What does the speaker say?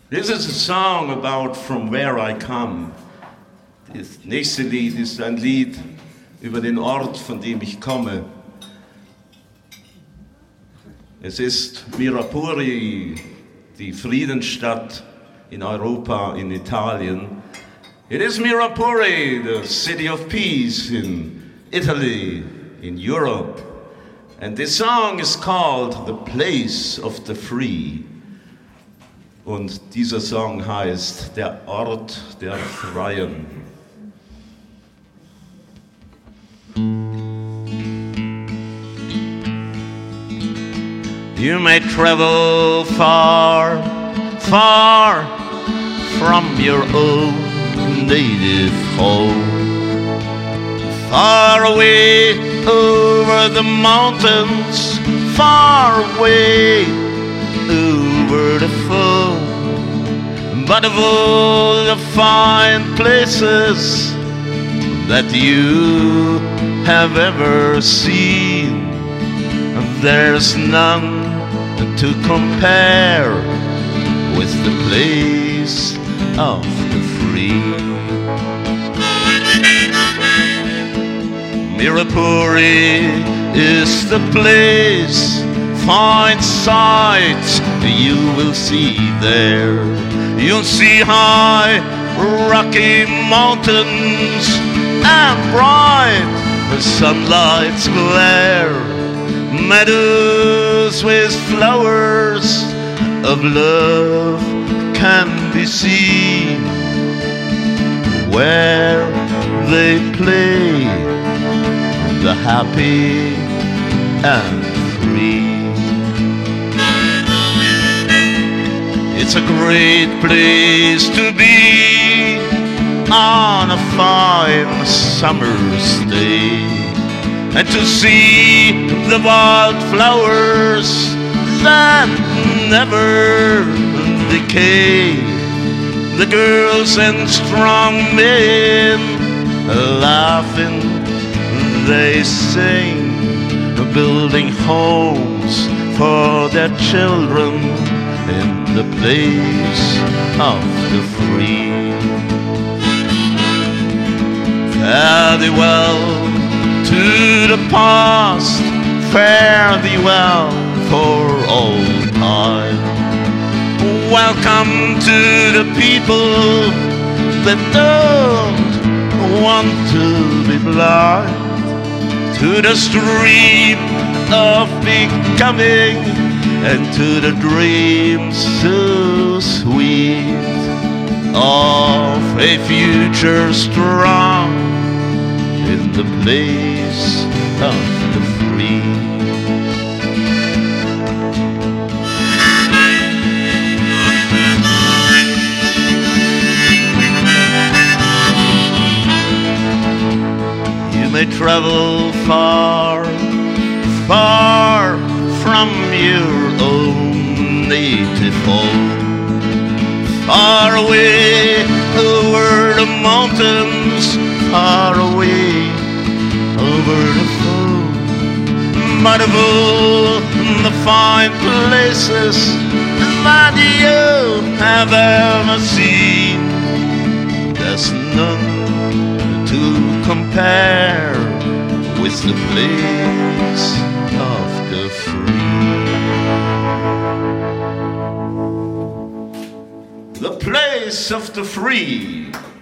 This is a song about From Where I Come. Das nächste Lied ist ein Lied über den Ort, von dem ich komme. Es ist Mirapuri, die Friedensstadt in Europa, in Italien. It is Mirapuri, the city of peace in Italy, in Europe. And this song is called The Place of the Free. Und dieser Song heißt Der Ort der Freien. You may travel far, far from your own native home, far away over the mountains, far away over the foam. But of all the fine places that you have ever seen, there's none to compare with the place of the free. Mirapuri is the place, fine sights you will see there. You'll see high rocky mountains and bright sunlight's glare, meadows with flowers of love can be seen, where they play the happy and free. It's a great place to be on a fine summer's day, and to see the wildflowers that never decay, the girls and strong men laughing, they sing, building homes for their children in the place of the free. Fare thee well to the past, fare thee well for all time. Welcome to the people that don't want to be blind to the stream of becoming and to the dreams so sweet of a future strong in the place of the free. You may travel far, far from your own native home, far away over the mountains, far away over the foam. But of all the fine places that you have ever seen, there's none to compare with the place of the free. The place of the free.